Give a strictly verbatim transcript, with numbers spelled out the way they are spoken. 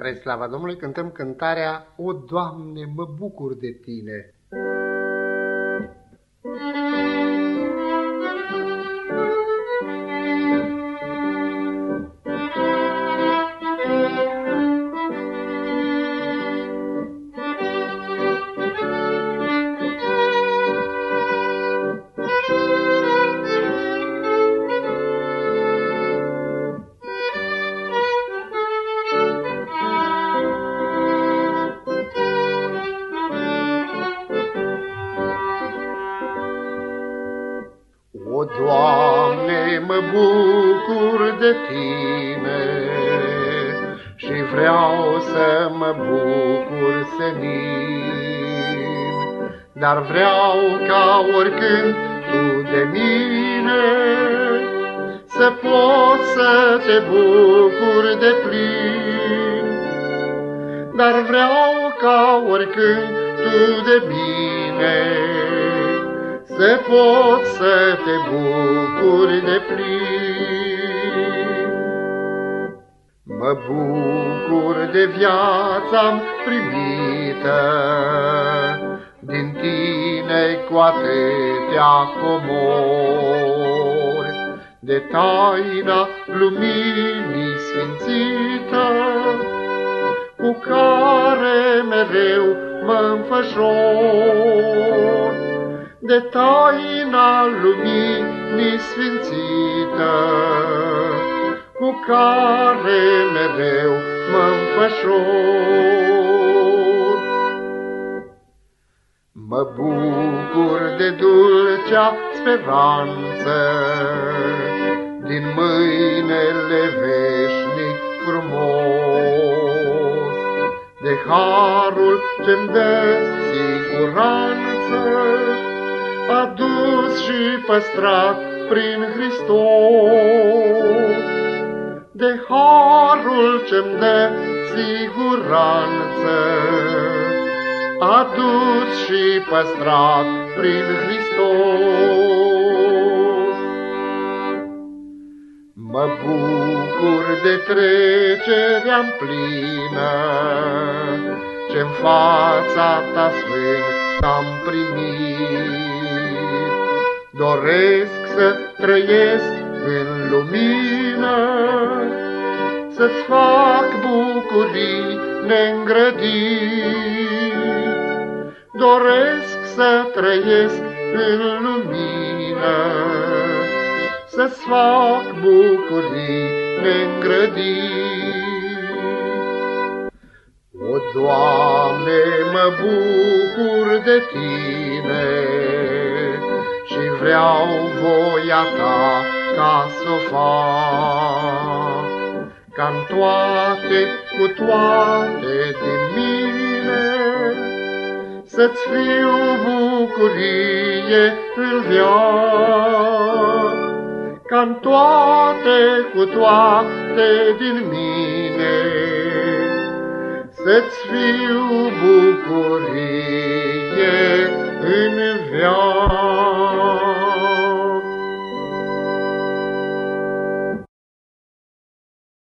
Spre slava Domnului cântăm cântarea O, Doamne, mă bucur de Tine. O, Doamne, mă bucur de Tine și vreau să mă bucur senin, dar vreau ca oricând Tu de mine să poți să Te bucuri de plin, dar vreau ca oricând Tu de mine să poți să Te bucuri de plin. Mă bucur de viața-mi primită, din Tine cu atâtea comori, de taina luminii sfințită, cu care mereu mă înfășor, de taina luminii sfințită, cu care mereu mă înfășor. Mă bucur de dulcea speranță, din mâinile veșnic frumos, de harul ce-mi dă siguranță, adus și păstrat prin Hristos, de harul ce-mi dă siguranță, adus și păstrat prin Hristos. Mă bucur de trecerea-mi plină, ce-n fața Ta sfânt am primit. Doresc să trăiesc în lumină, să-ți fac bucurii neîngrădit. Doresc să trăiesc în lumină, să-ți fac bucurii neîngrădit. O, Doamne, mă bucur de Tine și vreau voia Ta ca s-o fac, ca-n toate, cu toate din mine, să-ți fiu bucurie în veac, ca-n toate, cu toate din mine, să-ți fiu bucurie în veac.